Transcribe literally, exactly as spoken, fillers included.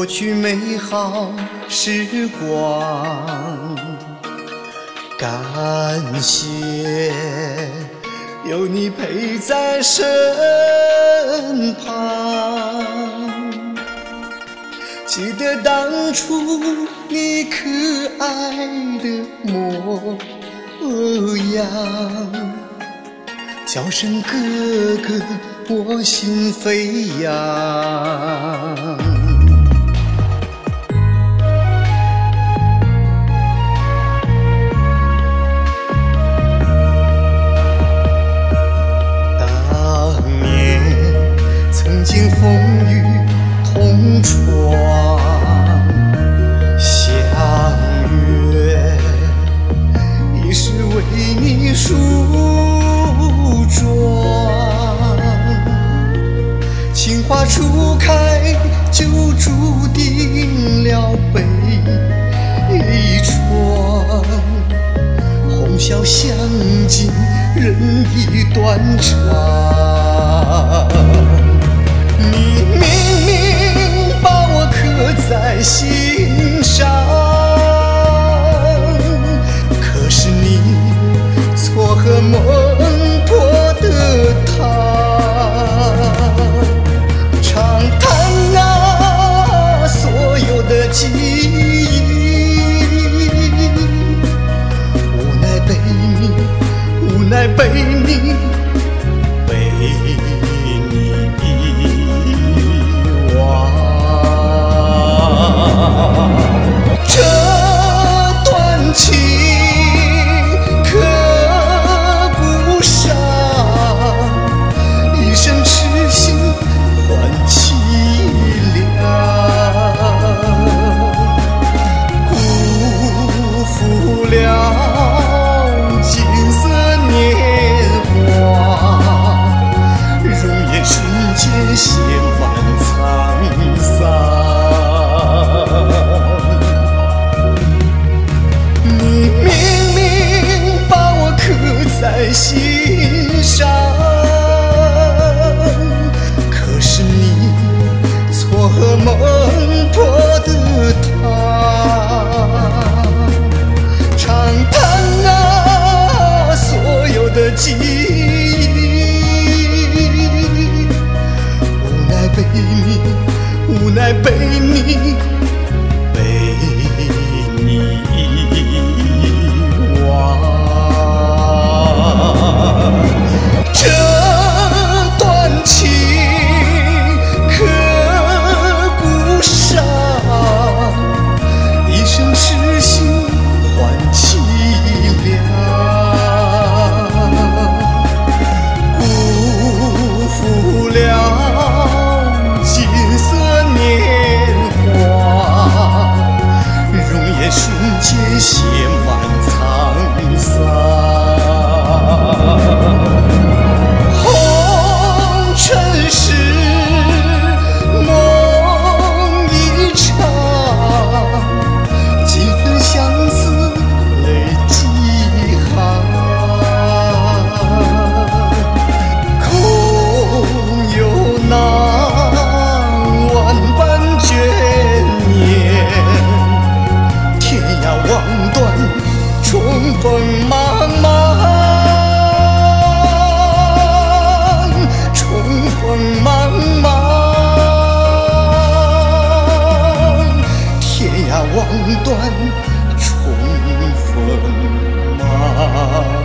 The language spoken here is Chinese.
去美好时光，感谢有你陪在身旁。记得当初你可爱的模样，叫声哥哥我心飞扬。当年曾经风雨同闯，相约已是为你梳妆，情花初开就注定了悲怆，红消香尽人已断肠。你明明把我刻在心上，可是你撮合孟婆的他，长叹啊所有的记忆，无奈被你，无奈被你，被你遗忘。这段情刻不上，一生痴心换凄凉，辜负了金色年华，容颜瞬间写满沧桑。你明明把我刻在心上，可是你撮合孟婆的他，长叹啊所有的记忆，无奈被你，无奈被你，被你遗忘。这段情刻不上，一生痴心换凄凉，辜负了金色年华，容颜瞬间写满沧桑。红尘是梦一场，几分相思泪几行，空有那万般眷念，天涯望断重逢茫茫，重逢茫茫，天涯望断重逢茫。